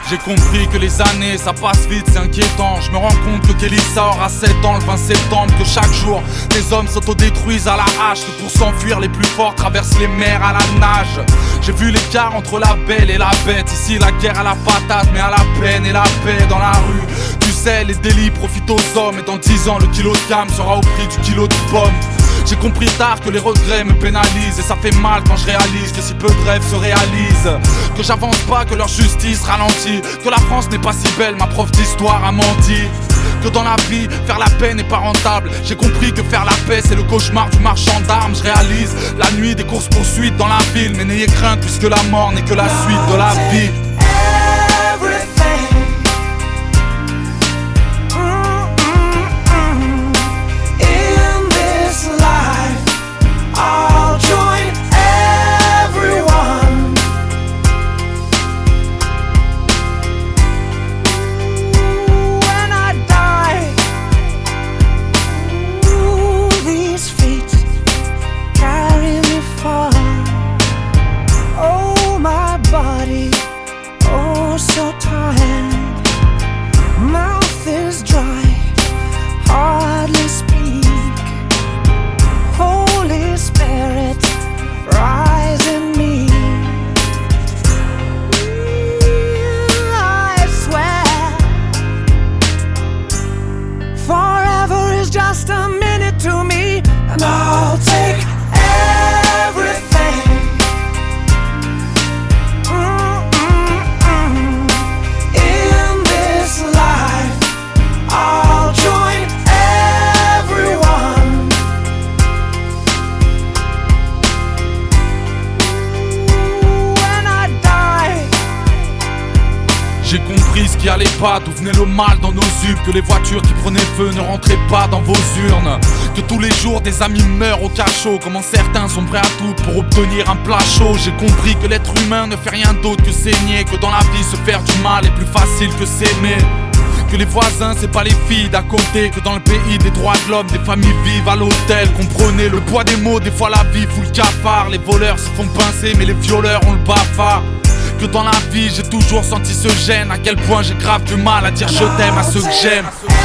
J'ai compris que les années ça passe vite, c'est inquiétant. Je me rends compte que Kelissa aura 7 ans le 20 septembre. Que chaque jour des hommes s'autodétruisent à la hache. Que pour s'enfuir les plus forts traversent les mers à la nage. J'ai vu l'écart entre la belle et la bête. Ici la guerre à la patate, mais à la peine et la paix dans la rue. Tu sais, les délits profitent aux hommes. Et dans 10 ans le kilo de gamme sera au prix du kilo de pommes. J'ai compris tard que les regrets me pénalisent. Et ça fait mal quand je réalise que si peu de rêves se réalisent. Que j'avance pas, que leur justice ralentit. Que la France n'est pas si belle, ma prof d'histoire a menti. Que dans la vie, faire la paix n'est pas rentable. J'ai compris que faire la paix c'est le cauchemar du marchand d'armes. Je réalise la nuit des courses poursuites dans la ville. Mais n'ayez crainte puisque la mort n'est que la suite de la vie. So tired, mouth is dry, hardly speak. Holy Spirit, rise in me. I swear, forever is just a minute to me, and I'll take everything. J'ai compris ce qui allait pas, d'où venait le mal dans nos ubes. Que les voitures qui prenaient feu ne rentraient pas dans vos urnes. Que tous les jours des amis meurent au cachot. Comment certains sont prêts à tout pour obtenir un plat chaud. J'ai compris que l'être humain ne fait rien d'autre que saigner. Que dans la vie se faire du mal est plus facile que s'aimer. Que les voisins c'est pas les filles d'à côté. Que dans le pays des droits de l'homme des familles vivent à l'hôtel. Comprenez le poids des mots, des fois la vie fout le cafard. Les voleurs se font pincer mais les violeurs ont le bafard. Que dans la vie j'ai toujours senti ce gêne. À quel point j'ai grave du mal à dire je t'aime à ceux que j'aime.